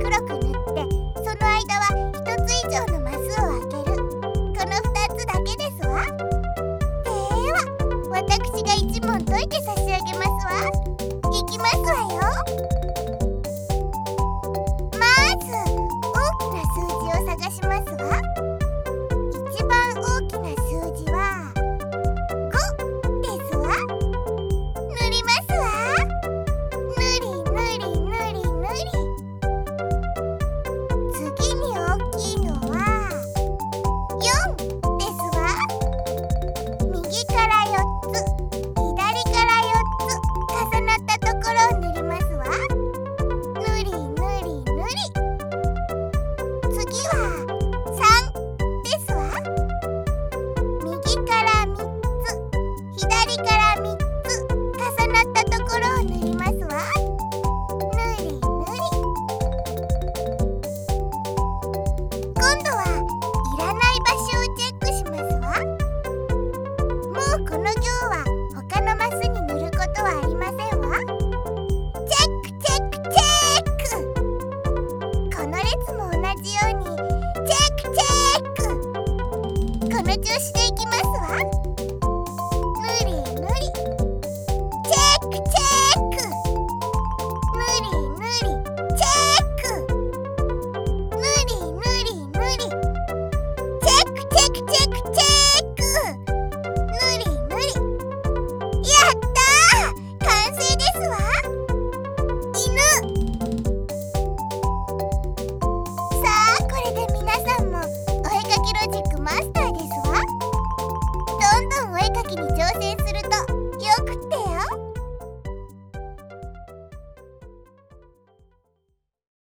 黒く塗って、その間は1つ以上のマスを開ける。この2つだけですわ。では私が1問解いて差し上げますわ。いきますわよ。まず大きな数字を探しますわ。一番大きな数字は5ですわ。塗りますわ。塗り塗り塗り塗り。次に大きいのは4ですわ。右から4つ、左から4つ重なったところを塗りますわ。塗り塗り塗り。次は3ですわ。右から3つ、左から3つ重なったところを塗りますわ。塗り塗り。今度はいらない場所をチェックしますわ。もうこの行は他のマスに塗ることはありませんわ。チェックチェックチェック。この列も同じようにチェックチェック。この調子でいきますわ。塗り塗り。チェックチェック。塗り塗り。チェック。塗り塗り塗り。チェックチェックチェックチェック。塗り塗り。やったー！完成ですわ。犬。さあ、これで皆さんもお絵かきロジックマスターですわ。どんどんお絵かきに挑戦するとよくて